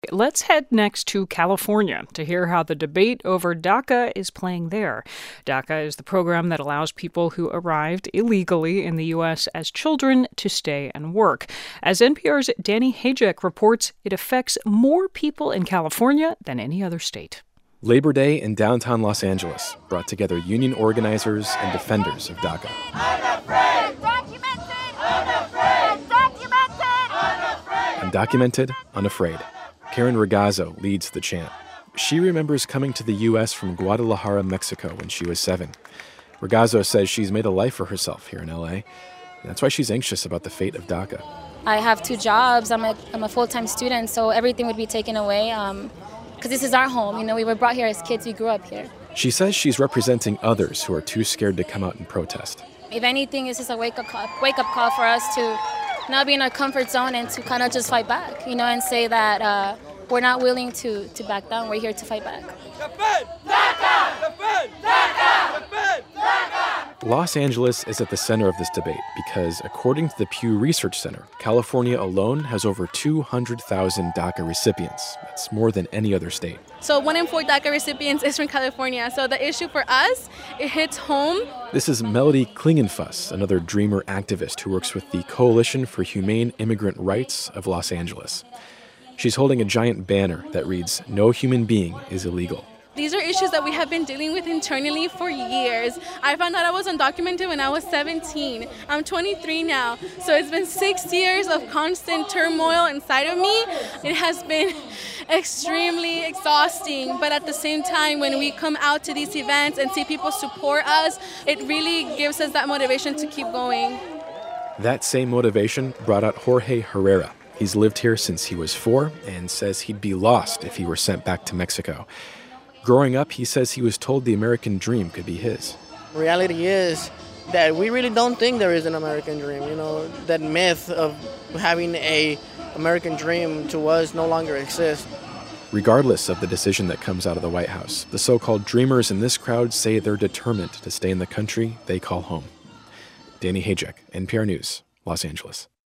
Let's head next to California to hear how the debate over DACA is playing there. DACA is the program that allows people who arrived illegally in the U.S. as children to stay and work. As NPR's Danny Hajek reports, it affects more people in California than any other state. Labor Day in downtown Los Angeles brought together union organizers and defenders of DACA. Unafraid! Undocumented! Unafraid! Undocumented! Undocumented, unafraid. Karen Ragazzo leads the chant. She remembers coming to the U.S. from Guadalajara, Mexico when she was 7. Ragazzo says she's made a life for herself here in L.A. That's why she's anxious about the fate of DACA. I have 2 jobs. I'm a full-time student, so everything would be taken away because this is our home. You know, we were brought here as kids. We grew up here. She says she's representing others who are too scared to come out and protest. If anything, it's just a wake-up call for us to not be in our comfort zone and to kind of just fight back, you know, and say that we're not willing to back down. We're here to fight back. Defend DACA! Defend DACA! Defend DACA! Los Angeles is at the center of this debate because, according to the Pew Research Center, California alone has over 200,000 DACA recipients. That's more than any other state. So 1 in 4 DACA recipients is from California. So the issue for us, it hits home. This is Melody Klingenfuss, another Dreamer activist who works with the Coalition for Humane Immigrant Rights of Los Angeles. She's holding a giant banner that reads, "No human being is illegal." These are issues that we have been dealing with internally for years. I found out I was undocumented when I was 17. I'm 23 now. So it's been 6 years of constant turmoil inside of me. It has been extremely exhausting. But at the same time, when we come out to these events and see people support us, it really gives us that motivation to keep going. That same motivation brought out Jorge Herrera. He's lived here since he was 4 and says he'd be lost if he were sent back to Mexico. Growing up, he says he was told the American dream could be his. Reality is that we really don't think there is an American dream. You know, that myth of having an American dream to us no longer exists. Regardless of the decision that comes out of the White House, the so-called dreamers in this crowd say they're determined to stay in the country they call home. Danny Hajek, NPR News, Los Angeles.